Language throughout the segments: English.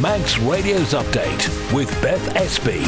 Manx Radio's Update with Beth Espy.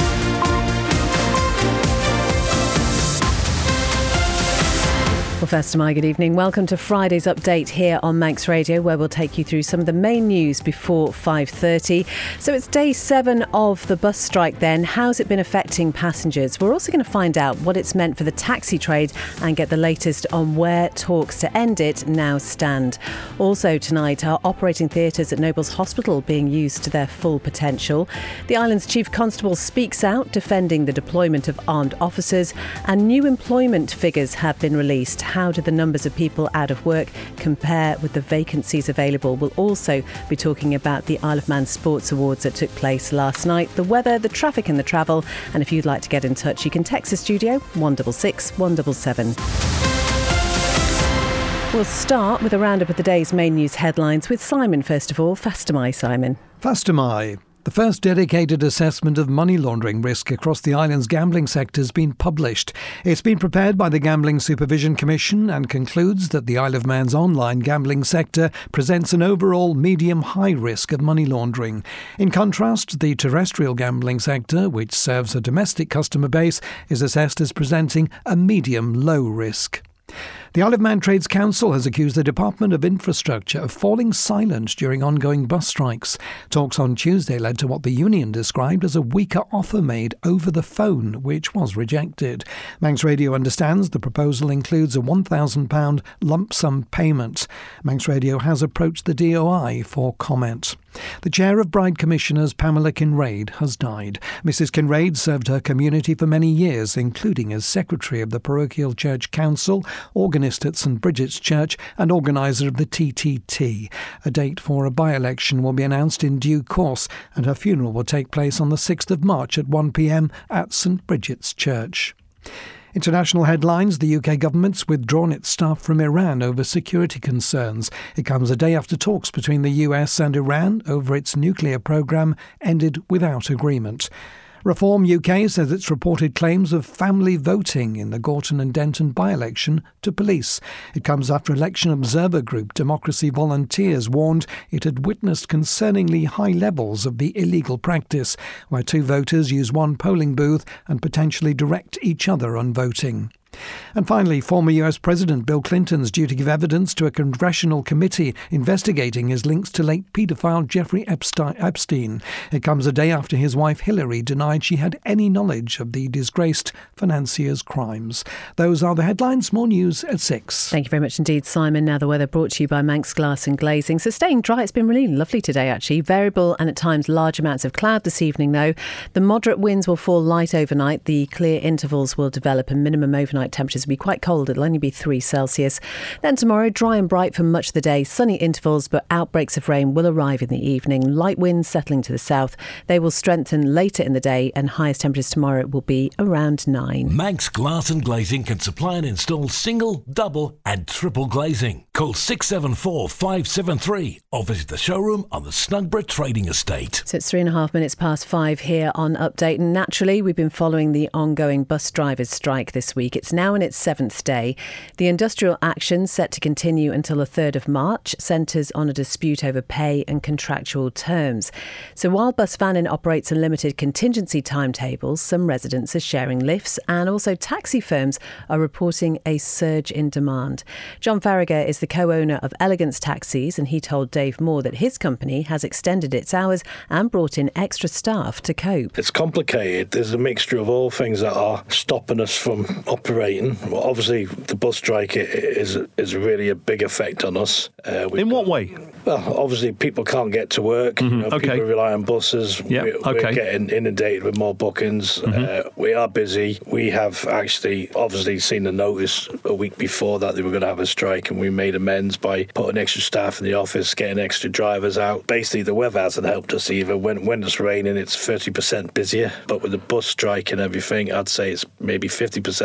Well, first, my good evening. Welcome to Friday's update here on Manx Radio, where we'll take you through some of the main news before 5:30. So it's day 7 of the bus strike then. How's it been affecting passengers? We're also going to find out what it's meant for the taxi trade and get the latest on where talks to end it now stand. Also tonight, are operating theatres at Nobles Hospital being used to their full potential? The island's Chief Constable speaks out, defending the deployment of armed officers, and new employment figures have been released. How do the numbers of people out of work compare with the vacancies available? We'll also be talking about the Isle of Man Sports Awards that took place last night, the weather, the traffic and the travel. And if you'd like to get in touch, you can text the studio 166 177. We'll start with a roundup of the day's main news headlines with Simon first of all. Fastamai, Simon. Fastamai. The first dedicated assessment of money laundering risk across the island's gambling sector has been published. It's been prepared by the Gambling Supervision Commission and concludes that the Isle of Man's online gambling sector presents an overall medium-high risk of money laundering. In contrast, the terrestrial gambling sector, which serves a domestic customer base, is assessed as presenting a medium-low risk. The Isle of Man Trades Council has accused the Department of Infrastructure of falling silent during ongoing bus strikes. Talks on Tuesday led to what the union described as a weaker offer made over the phone, which was rejected. Manx Radio understands the proposal includes a £1,000 lump sum payment. Manx Radio has approached the DOI for comment. The chair of Bride Commissioners, Pamela Kinraid, has died. Mrs Kinraid served her community for many years, including as secretary of the Parochial Church Council, organist at St Bridget's Church and organiser of the TTT. A date for a by-election will be announced in due course, and her funeral will take place on the 6th of March at 1 p.m. at St Bridget's Church. International headlines. The UK government's withdrawn its staff from Iran over security concerns. It comes a day after talks between the US and Iran over its nuclear programme ended without agreement. Reform UK says its reported claims of family voting in the Gorton and Denton by-election to police. It comes after election observer group Democracy Volunteers warned it had witnessed concerningly high levels of the illegal practice, where two voters use one polling booth and potentially direct each other on voting. And finally, former US President Bill Clinton's due to give evidence to a congressional committee investigating his links to late paedophile Jeffrey Epstein. It comes a day after his wife Hillary denied she had any knowledge of the disgraced financier's crimes. Those are the headlines. More news at 6. Thank you very much indeed, Simon. Now the weather brought to you by Manx Glass and Glazing. So staying dry, it's been really lovely today actually. Variable and at times large amounts of cloud this evening though. The moderate winds will fall light overnight. The clear intervals will develop and minimum overnight temperatures will be quite cold. It'll only be 3 Celsius. Then tomorrow, dry and bright for much of the day. Sunny intervals, but outbreaks of rain will arrive in the evening. Light winds settling to the south. They will strengthen later in the day and highest temperatures tomorrow will be around 9. Manx Glass and Glazing can supply and install single, double and triple glazing. Call 674 573 or visit the showroom on the Snugborough Trading Estate. So it's 3.5 minutes past 5 here on Update. And naturally, we've been following the ongoing bus drivers' strike this week. It's now in its 7th day. The industrial action, set to continue until the 3rd of March, centres on a dispute over pay and contractual terms. So while Bus Vannin operates on limited contingency timetables, some residents are sharing lifts and also taxi firms are reporting a surge in demand. John Farragher is the co-owner of Elegance Taxis and he told Dave Moore that his company has extended its hours and brought in extra staff to cope. It's complicated. There's a mixture of all things that are stopping us from operating. Well, obviously, the bus strike is really a big effect on us. In what way? Well, obviously, people can't get to work. Okay. People rely on buses. Yeah. We're getting inundated with more bookings. We are busy. We have actually, obviously, seen the notice a week before that they were going to have a strike, and we made amends by putting extra staff in the office, getting extra drivers out. Basically, the weather hasn't helped us either. When it's raining, it's 30% busier. But with the bus strike and everything, I'd say it's maybe 50% busier.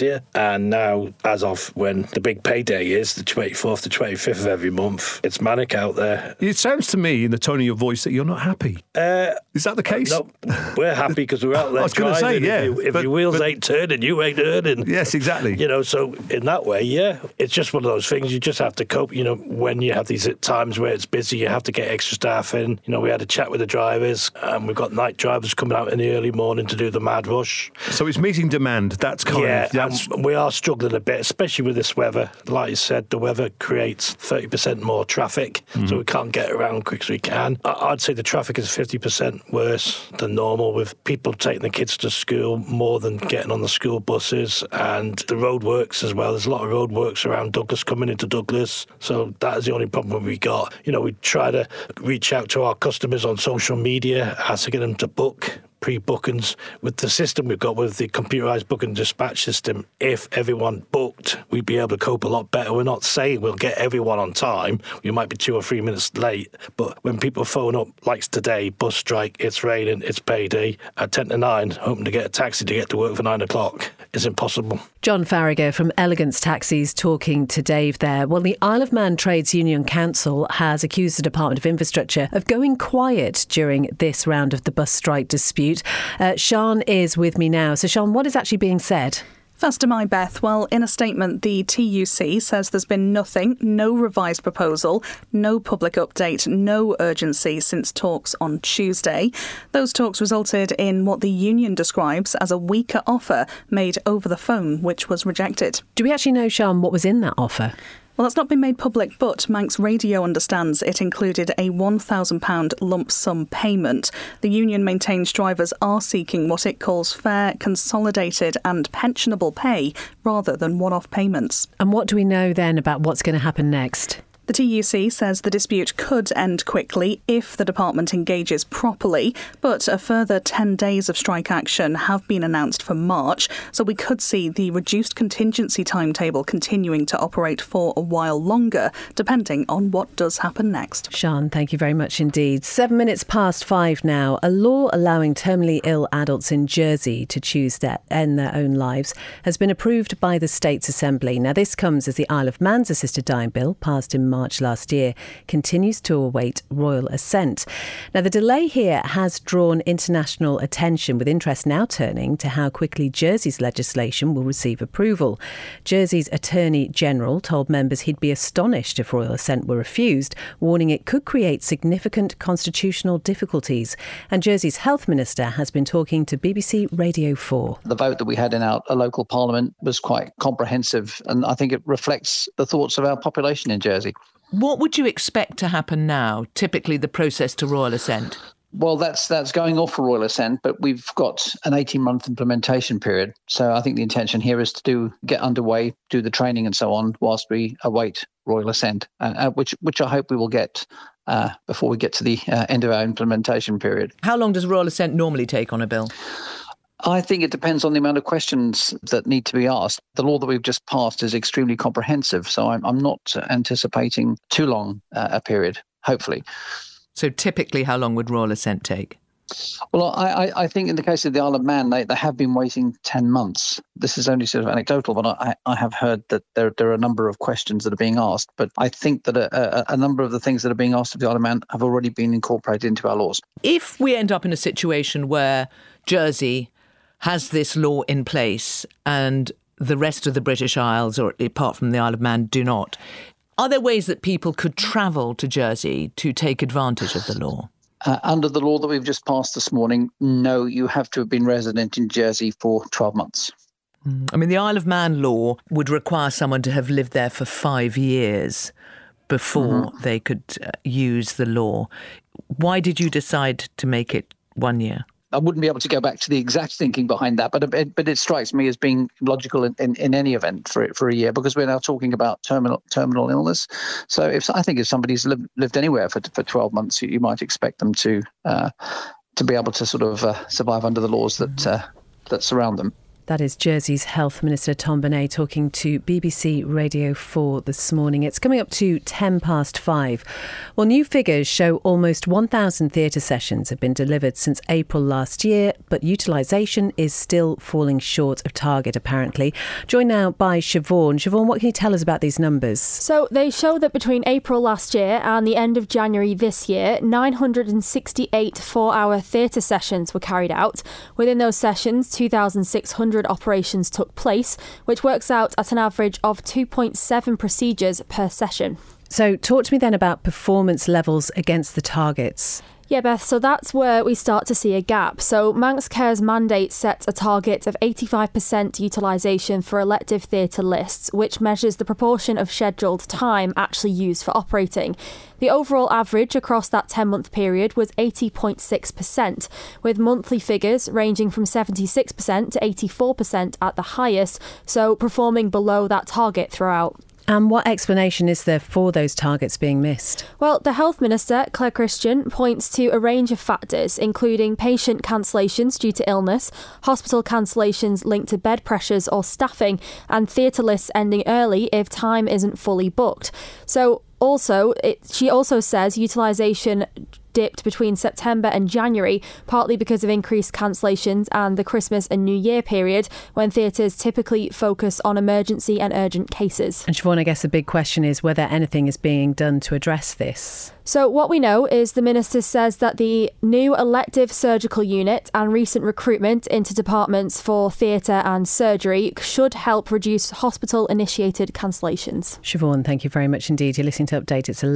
year. And now, as of when the big payday is, the 24th to 25th of every month, it's manic out there. It sounds to me, in the tone of your voice, that you're not happy. Is that the case? No, we're happy because we're out there. I was going to say, yeah. If your wheels ain't turning, you ain't earning. Yes, exactly. So in that way, yeah, it's just one of those things. You just have to cope. When you have these times where it's busy, you have to get extra staff in. We had a chat with the drivers, and we've got night drivers coming out in the early morning to do the mad rush. So it's meeting demand. That's and we are struggling a bit, especially with this weather. Like you said, the weather creates 30% more traffic, so we can't get around quick as we can. I'd say the traffic is 50% worse than normal, with people taking the kids to school more than getting on the school buses, and the road works as well. There's a lot of road works around Douglas, coming into Douglas, so that is the only problem we got. We try to reach out to our customers on social media, asking them to book pre-bookings. With the system we've got with the computerised booking dispatch system, if everyone booked, we'd be able to cope a lot better. We're not saying we'll get everyone on time. We might be 2 or 3 minutes late, but when people phone up, like today, bus strike, it's raining, it's payday, at 10 to 9, hoping to get a taxi to get to work for 9 o'clock, it's impossible. John Farragher from Elegance Taxis talking to Dave there. Well, the Isle of Man Trades Union Council has accused the Department of Infrastructure of going quiet during this round of the bus strike dispute. Sian is with me now. So, Sian, what is actually being said? First to my Beth. Well, in a statement, the TUC says there's been no revised proposal, no public update, no urgency since talks on Tuesday. Those talks resulted in what the union describes as a weaker offer made over the phone, which was rejected. Do we actually know, Sian, what was in that offer? Well, that's not been made public, but Manx Radio understands it included a £1,000 lump sum payment. The union maintains drivers are seeking what it calls fair, consolidated and pensionable pay rather than one-off payments. And what do we know then about what's going to happen next? The TUC says the dispute could end quickly if the department engages properly, but a further 10 days of strike action have been announced for March, so we could see the reduced contingency timetable continuing to operate for a while longer, depending on what does happen next. Sian, thank you very much indeed. 7 minutes past 5 now. A law allowing terminally ill adults in Jersey to choose to end their own lives has been approved by the State's Assembly. Now, this comes as the Isle of Man's Assisted Dying Bill, passed in March last year, continues to await royal assent. Now, the delay here has drawn international attention, with interest now turning to how quickly Jersey's legislation will receive approval. Jersey's Attorney General told members he'd be astonished if royal assent were refused, warning it could create significant constitutional difficulties. And Jersey's Health Minister has been talking to BBC Radio 4. The vote that we had in our local parliament was quite comprehensive, and I think it reflects the thoughts of our population in Jersey. What would you expect to happen now, typically the process to royal assent? Well, that's going off for royal assent, but we've got an 18-month implementation period. So I think the intention here is to get underway, do the training and so on, whilst we await royal assent, which I hope we will get before we get to the end of our implementation period. How long does royal assent normally take on a bill? I think it depends on the amount of questions that need to be asked. The law that we've just passed is extremely comprehensive, so I'm not anticipating too long a period, hopefully. So typically, how long would royal assent take? Well, I think in the case of the Isle of Man, they have been waiting 10 months. This is only sort of anecdotal, but I have heard that there are a number of questions that are being asked. But I think that a number of the things that are being asked of the Isle of Man have already been incorporated into our laws. If we end up in a situation where Jersey has this law in place and the rest of the British Isles, or apart from the Isle of Man, do not, are there ways that people could travel to Jersey to take advantage of the law? Under the law that we've just passed this morning, no, you have to have been resident in Jersey for 12 months. I mean, the Isle of Man law would require someone to have lived there for 5 years before they could use the law. Why did you decide to make it 1 year? I wouldn't be able to go back to the exact thinking behind that, but it strikes me as being logical in any event for a year, because we're now talking about terminal illness. So I think if somebody's lived anywhere for 12 months, you might expect them to be able to sort of survive under the laws that surround them. That is Jersey's Health Minister Tom Bonet talking to BBC Radio 4 this morning. It's coming up to 5:10. Well, new figures show almost 1,000 theatre sessions have been delivered since April last year, but utilisation is still falling short of target, apparently. Joined now by Siobhan. Siobhan, what can you tell us about these numbers? So they show that between April last year and the end of January this year, 968 4-hour theatre sessions were carried out. Within those sessions, 2,600 operations took place, which works out at an average of 2.7 procedures per session. So talk to me then about performance levels against the targets. Yeah, Beth, so that's where we start to see a gap. So Manx Care's mandate sets a target of 85% utilisation for elective theatre lists, which measures the proportion of scheduled time actually used for operating. The overall average across that 10-month period was 80.6%, with monthly figures ranging from 76% to 84% at the highest, so performing below that target throughout. And what explanation is there for those targets being missed? Well, the Health Minister, Claire Christian, points to a range of factors, including patient cancellations due to illness, hospital cancellations linked to bed pressures or staffing, and theatre lists ending early if time isn't fully booked. So she also says utilisation dipped between September and January, partly because of increased cancellations and the Christmas and New Year period, when theatres typically focus on emergency and urgent cases. And Siobhan, I guess the big question is whether anything is being done to address this. So what we know is the Minister says that the new elective surgical unit and recent recruitment into departments for theatre and surgery should help reduce hospital-initiated cancellations. Siobhan, thank you very much indeed. You're listening to Update. It's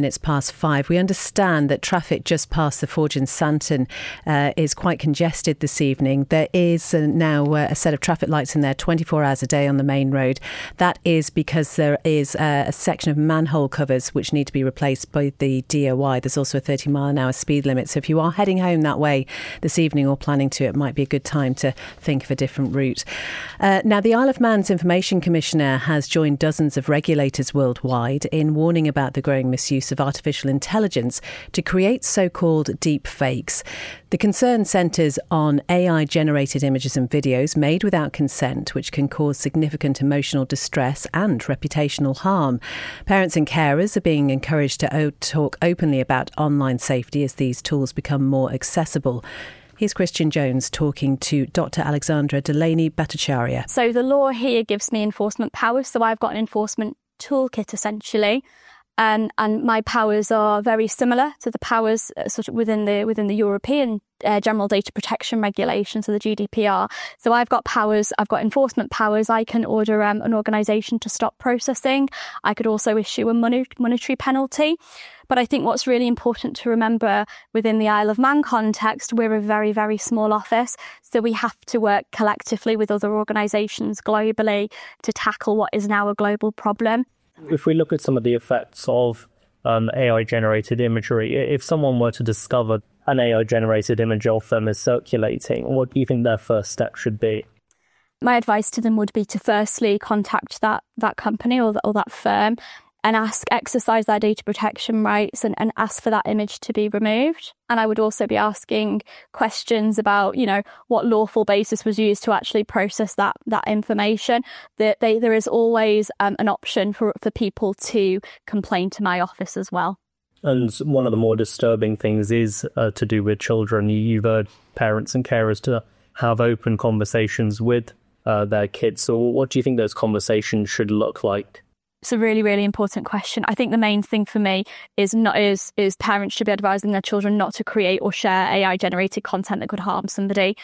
5:11. We understand that traffic just past the Forge and Santon is quite congested this evening. There is now a set of traffic lights in there 24 hours a day on the main road. That is because there is a section of manhole covers which need to be replaced by the DOI. There's also a 30-mile-an-hour speed limit. So if you are heading home that way this evening or planning to, it might be a good time to think of a different route. Now, the Isle of Man's Information Commissioner has joined dozens of regulators worldwide in warning about the growing misuse of artificial intelligence to create so-called deep fakes. The concern centres on AI-generated images and videos made without consent, which can cause significant emotional distress and reputational harm. Parents and carers are being encouraged to talk openly about online safety as these tools become more accessible. Here's Christian Jones talking to Dr. Alexandra Delaney Bhattacharya. So the law here gives me enforcement powers. So I've got an enforcement toolkit essentially. And my powers are very similar to the powers sort of within the European General Data Protection Regulations, so the GDPR. So I've got powers, I've got enforcement powers. I can order an organisation to stop processing. I could also issue a monetary penalty. But I think what's really important to remember within the Isle of Man context, we're a very, very small office. So we have to work collectively with other organisations globally to tackle what is now a global problem. If we look at some of the effects of AI-generated imagery, if someone were to discover an AI-generated image of them is circulating, what do you think their first step should be? My advice to them would be to firstly contact that company or that firm and exercise their data protection rights and ask for that image to be removed. And I would also be asking questions about, what lawful basis was used to actually process that information. There is always an option for people to complain to my office as well. And one of the more disturbing things is to do with children. You've urged parents and carers to have open conversations with their kids. So what do you think those conversations should look like? It's a really, really important question. I think the main thing for me is parents should be advising their children not to create or share AI-generated content that could harm somebody.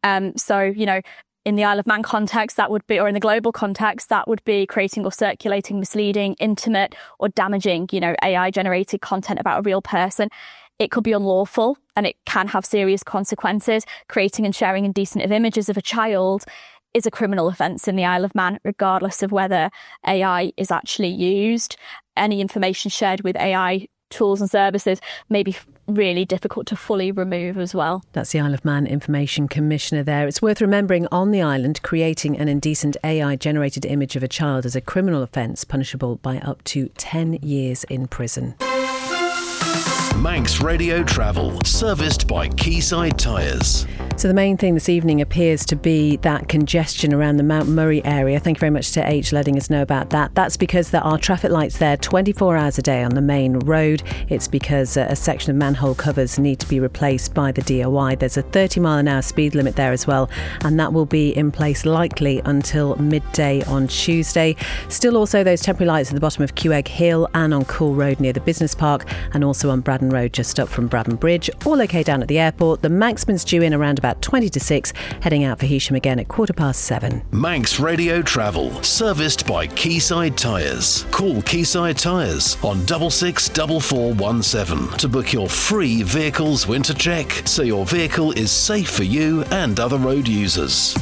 So, in the Isle of Man context, that would be, or in the global context, that would be creating or circulating misleading, intimate or damaging, AI-generated content about a real person. It could be unlawful and it can have serious consequences. Creating and sharing indecent images of a child is a criminal offence in the Isle of Man, regardless of whether AI is actually used. Any information shared with AI tools and services may be really difficult to fully remove as well. That's the Isle of Man Information Commissioner there. It's worth remembering on the island, creating an indecent AI-generated image of a child is a criminal offence punishable by up to 10 years in prison. Manx Radio Travel, serviced by Quayside Tyres. So the main thing this evening appears to be that congestion around the Mount Murray area. Thank you very much to H letting us know about that. That's because there are traffic lights there 24 hours a day on the main road. It's because a section of manhole covers need to be replaced by the DOI. There's a 30-mile-an-hour speed limit there as well, and that will be in place likely until midday on Tuesday. Still also those temporary lights at the bottom of Quegg Hill and on Cool Road near the Business Park, and also on Braddon Road just up from Braddon Bridge. All okay down at the airport. The Manxman's due in around about 20 to 6, heading out for Heysham again at 7:15. Manx Radio Travel, serviced by Quayside Tyres. Call Quayside Tyres on 664417 to book your free vehicles winter check so your vehicle is safe for you and other road users.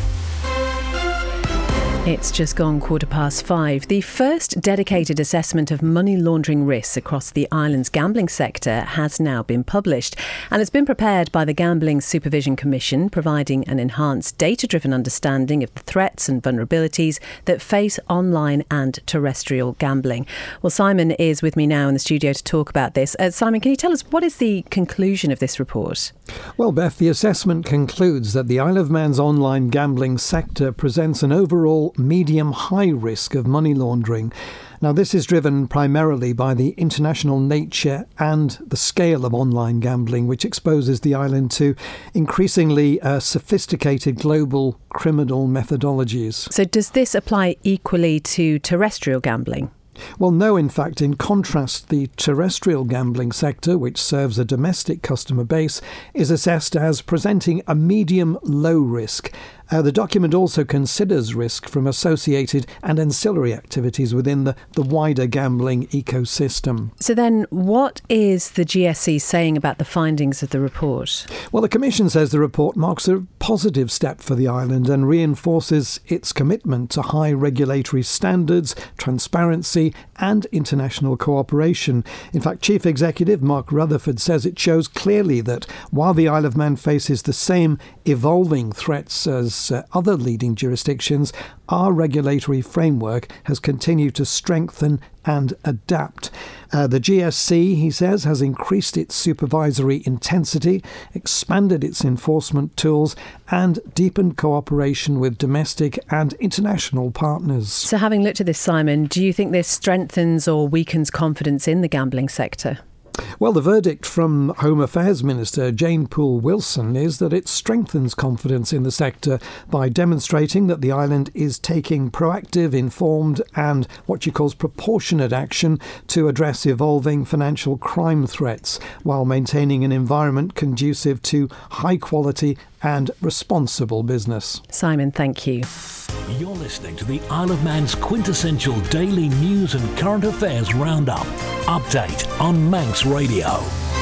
It's just gone 5:15. The first dedicated assessment of money laundering risks across the island's gambling sector has now been published, and it's been prepared by the Gambling Supervision Commission, providing an enhanced data-driven understanding of the threats and vulnerabilities that face online and terrestrial gambling. Well, Simon is with me now in the studio to talk about this. Simon, can you tell us what is the conclusion of this report? Well, Beth, the assessment concludes that the Isle of Man's online gambling sector presents an overall medium-high risk of money laundering. Now, this is driven primarily by the international nature and the scale of online gambling, which exposes the island to increasingly sophisticated global criminal methodologies. So does this apply equally to terrestrial gambling? Well, no, in fact. In contrast, the terrestrial gambling sector, which serves a domestic customer base, is assessed as presenting a medium-low risk. The document also considers risk from associated and ancillary activities within the wider gambling ecosystem. So then what is the GSC saying about the findings of the report? Well, the Commission says the report marks a positive step for the island and reinforces its commitment to high regulatory standards, transparency and international cooperation. In fact, Chief Executive Mark Rutherford says it shows clearly that while the Isle of Man faces the same evolving threats as other leading jurisdictions, our regulatory framework has continued to strengthen and adapt. The GSC, he says, has increased its supervisory intensity, expanded its enforcement tools, and deepened cooperation with domestic and international partners. So having looked at this, Simon, do you think this strengthens or weakens confidence in the gambling sector? Well, the verdict from Home Affairs Minister Jane Poole-Wilson is that it strengthens confidence in the sector by demonstrating that the island is taking proactive, informed and what she calls proportionate action to address evolving financial crime threats while maintaining an environment conducive to high quality and responsible business. Simon, thank you. You're listening to the Isle of Man's quintessential daily news and current affairs roundup. Update on Manx Radio.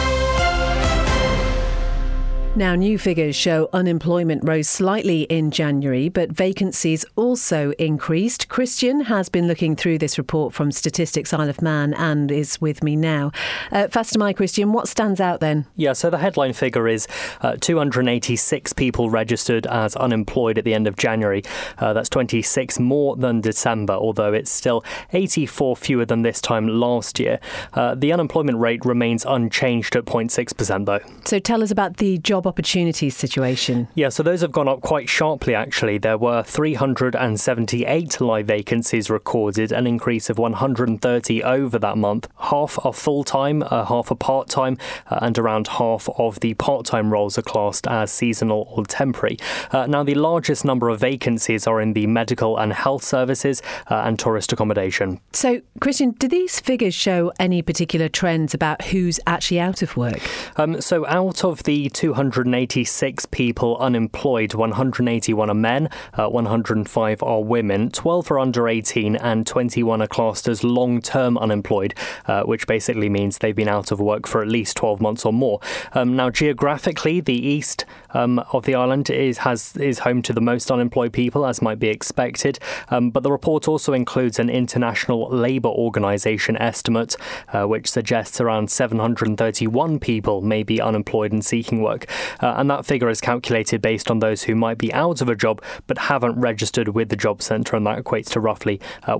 Now, new figures show unemployment rose slightly in January, but vacancies also increased. Christian has been looking through this report from Statistics Isle of Man and is with me now. Faster my Christian, what stands out then? Yeah, so the headline figure is 286 people registered as unemployed at the end of January. That's 26 more than December, although it's still 84 fewer than this time last year. The unemployment rate remains unchanged at 0.6% though. So tell us about the job opportunities situation. Yeah, so those have gone up quite sharply actually. There were 378 live vacancies recorded, an increase of 130 over that month. Half are full-time, half are part-time, and around half of the part-time roles are classed as seasonal or temporary. Now, the largest number of vacancies are in the medical and health services and tourist accommodation. So, Christian, do these figures show any particular trends about who's actually out of work? So out of the 286 people unemployed, 181 are men, 105 are women, 12 are under 18 and 21 are classed as long-term unemployed, which basically means they've been out of work for at least 12 months or more. Now, geographically, the east of the island is home to the most unemployed people, as might be expected. But the report also includes an International Labour Organisation estimate, which suggests around 731 people may be unemployed and seeking work. and that figure is calculated based on those who might be out of a job but haven't registered with the job centre, and that equates to roughly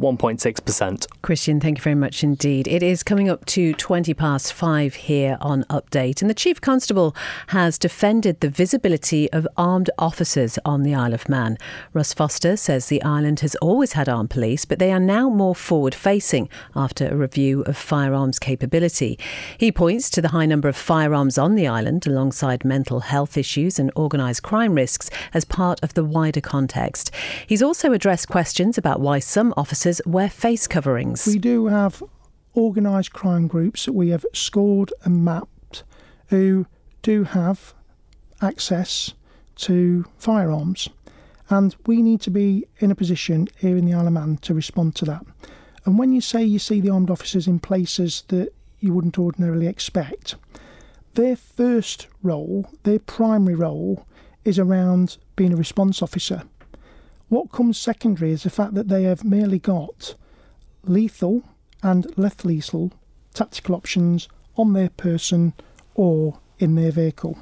1.6%. Christian, thank you very much indeed. It is coming up to 5:20 here on Update, and the Chief Constable has defended the visibility of armed officers on the Isle of Man. Russ Foster says the island has always had armed police, but they are now more forward-facing after a review of firearms capability. He points to the high number of firearms on the island alongside mental health issues and organised crime risks as part of the wider context. He's also addressed questions about why some officers wear face coverings. We do have organised crime groups that we have scored and mapped who do have access to firearms, and we need to be in a position here in the Isle of Man to respond to that. And when you say you see the armed officers in places that you wouldn't ordinarily expect, their first role, their primary role, is around being a response officer. What comes secondary is the fact that they have merely got lethal and less lethal tactical options on their person or in their vehicle.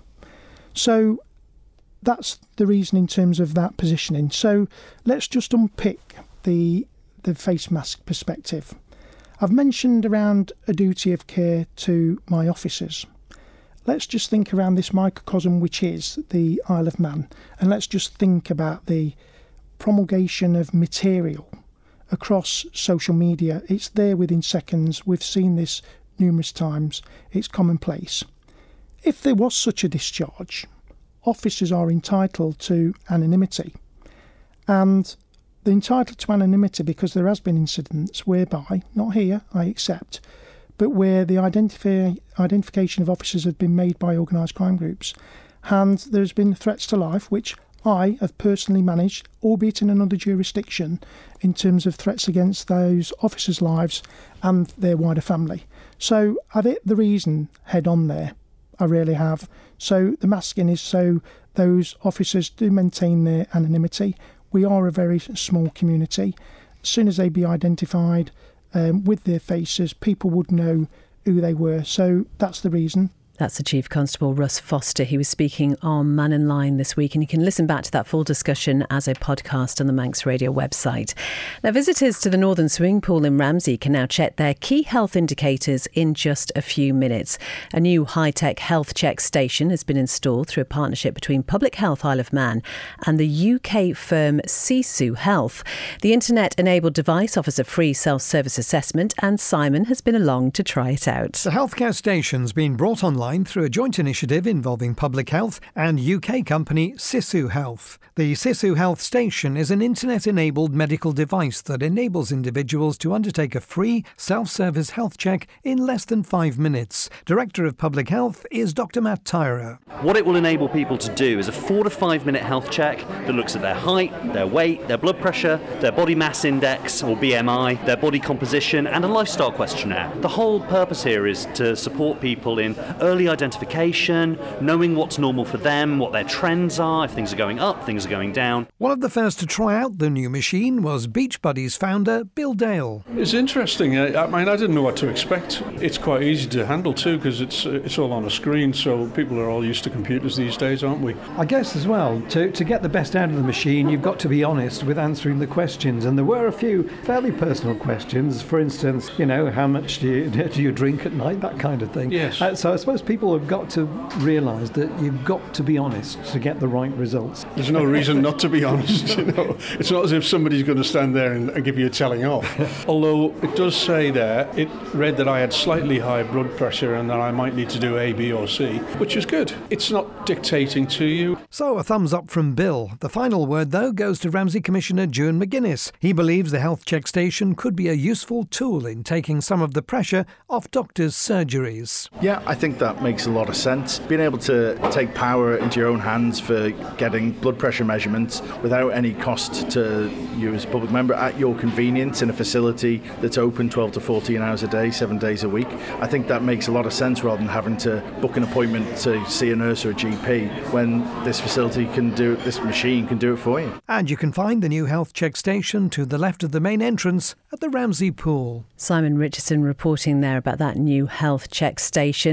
So that's the reason in terms of that positioning. So let's just unpick the face mask perspective. I've mentioned around a duty of care to my officers. Let's just think around this microcosm which is the Isle of Man, and let's just think about the promulgation of material across social media. It's there within seconds. We've seen this numerous times. It's commonplace. If there was such a discharge, officers are entitled to anonymity. And they're entitled to anonymity because there has been incidents whereby, not here, I accept, but where the identification of officers have been made by organised crime groups, and there's been threats to life, which I have personally managed, albeit in another jurisdiction, in terms of threats against those officers' lives and their wider family. So I've hit the reason head on there. I really have. So the masking is so those officers do maintain their anonymity. We are a very small community. As soon as they be identified with their faces, people would know who they were. So that's the reason. That's the Chief Constable, Russ Foster. He was speaking on Man in Line this week, and you can listen back to that full discussion as a podcast on the Manx Radio website. Now, visitors to the Northern Swimming Pool in Ramsey can now check their key health indicators in just a few minutes. A new high-tech health check station has been installed through a partnership between Public Health Isle of Man and the UK firm Sisu Health. The internet-enabled device offers a free self-service assessment, and Simon has been along to try it out. The healthcare station's been brought online through a joint initiative involving Public Health and UK company Sisu Health. The Sisu Health station is an internet-enabled medical device that enables individuals to undertake a free self-service health check in less than 5 minutes. Director of Public Health is Dr. Matt Tyrer. What it will enable people to do is a 4 to 5 minute health check that looks at their height, their weight, their blood pressure, their body mass index or BMI, their body composition, and a lifestyle questionnaire. The whole purpose here is to support people in early identification, knowing what's normal for them, what their trends are, if things are going up, things are going down. One of the first to try out the new machine was Beachbuddy's founder, Bill Dale. It's interesting. I didn't know what to expect. It's quite easy to handle too because it's all on a screen, so people are all used to computers these days, aren't we? I guess as well, to get the best out of the machine, you've got to be honest with answering the questions, and there were a few fairly personal questions. For instance, how much do you drink at night, that kind of thing. Yes. So I suppose people have got to realise that you've got to be honest to get the right results. There's no reason not to be honest. It's not as if somebody's going to stand there and give you a telling off. Although it does say there, it read that I had slightly high blood pressure and that I might need to do A, B or C, which is good. It's not dictating to you. So a thumbs up from Bill. The final word, though, goes to Ramsey Commissioner Juan McGuinness. He believes the health check station could be a useful tool in taking some of the pressure off doctors' surgeries. Yeah, I think that makes a lot of sense. Being able to take power into your own hands for getting blood pressure measurements without any cost to you as a public member at your convenience in a facility that's open 12 to 14 hours a day, 7 days a week. I think that makes a lot of sense rather than having to book an appointment to see a nurse or a GP when this facility can do it, this machine can do it for you. And you can find the new health check station to the left of the main entrance at the Ramsey Pool. Simon Richardson reporting there about that new health check station.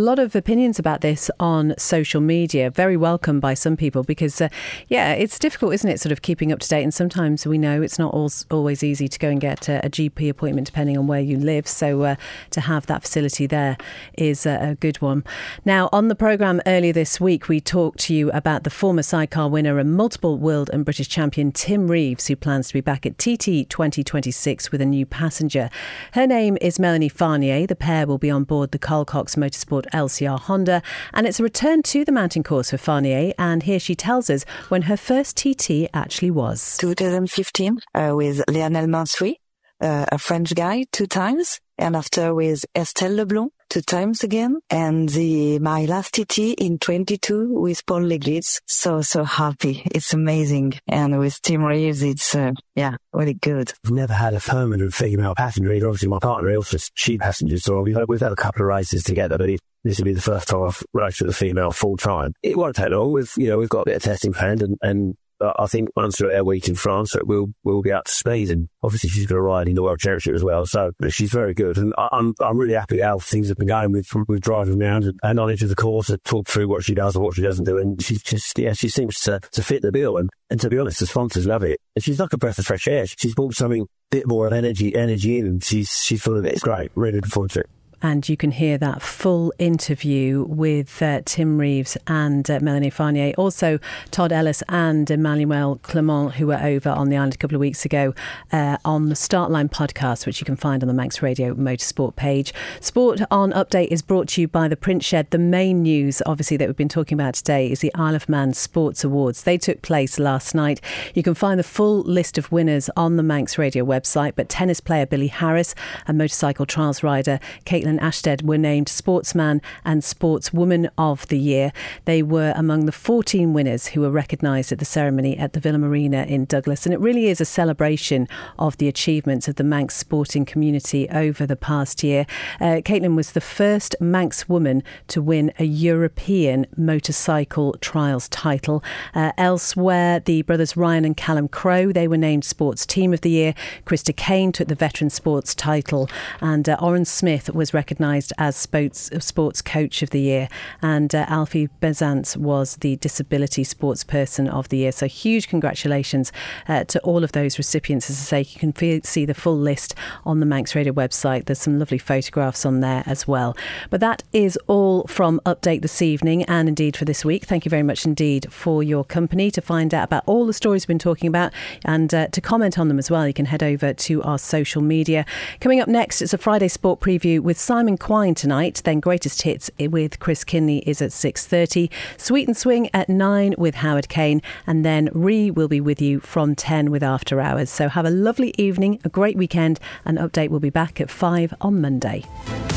lot of opinions about this on social media, very welcome by some people because, it's difficult, isn't it, sort of keeping up to date. And sometimes we know it's not always easy to go and get a GP appointment depending on where you live. So to have that facility there is a good one. Now, on the programme earlier this week, we talked to you about the former sidecar winner and multiple world and British champion Tim Reeves, who plans to be back at TT 2026 with a new passenger. Her name is Melanie Farnier. The pair will be on board the Carl Cox Motorsport LCR Honda, and it's a return to the mountain course for Farnier, and here she tells us when her first TT actually was. 2015 with Lionel Mansouri, a French guy, 2 times, and after with Estelle Leblond 2 times again, and my last TT in 22 with Paul Leglitz. So happy. It's amazing. And with Tim Reeves, it's really good. I've never had a permanent female passenger either. Obviously my partner also, she's passenger, so we've had a couple of races together, but this will be the first time I've raced with a female full time. It won't take long. We've got a bit of testing planned, and I think once we're at our week in France, we'll be up to speed. And obviously she's going to ride in the World Championship as well. So she's very good. And I'm really happy how things have been going with driving around and on into the course and talk through what she does and what she doesn't do. And she's just, she seems to fit the bill. And to be honest, the sponsors love it. And she's like a breath of fresh air. She's brought something a bit more of energy in, and she's full of it. It's great. Really looking forward to it. And you can hear that full interview with Tim Reeves and Melanie Farnier. Also, Todd Ellis and Emmanuel Clement, who were over on the island a couple of weeks ago on the Startline podcast, which you can find on the Manx Radio Motorsport page. Sport on Update is brought to you by the Print Shed. The main news, obviously, that we've been talking about today is the Isle of Man Sports Awards. They took place last night. You can find the full list of winners on the Manx Radio website, but tennis player Billy Harris and motorcycle trials rider Caitlin Ashted were named Sportsman and Sportswoman of the Year. They were among the 14 winners who were recognised at the ceremony at the Villa Marina in Douglas. And it really is a celebration of the achievements of the Manx sporting community over the past year. Caitlin was the first Manx woman to win a European motorcycle trials title. Elsewhere, the brothers Ryan and Callum Crowe, they were named Sports Team of the Year. Krista Kane took the Veteran Sports title, and Oren Smith was recognised as Sports Coach of the Year, and Alfie Bezant was the Disability Sportsperson of the Year. So huge congratulations to all of those recipients. As I say, you can see the full list on the Manx Radio website. There's some lovely photographs on there as well. But that is all from Update this evening, and indeed for this week. Thank you very much indeed for your company. To find out about all the stories we've been talking about and to comment on them as well, you can head over to our social media. Coming up next, it's a Friday Sport Preview with Simon Quine tonight. Then Greatest Hits with Chris Kinley is at 6:30. Sweet and Swing at 9 with Howard Kane. And then Ree will be with you from 10 with After Hours. So have a lovely evening, a great weekend, and Update will be back at 5 on Monday.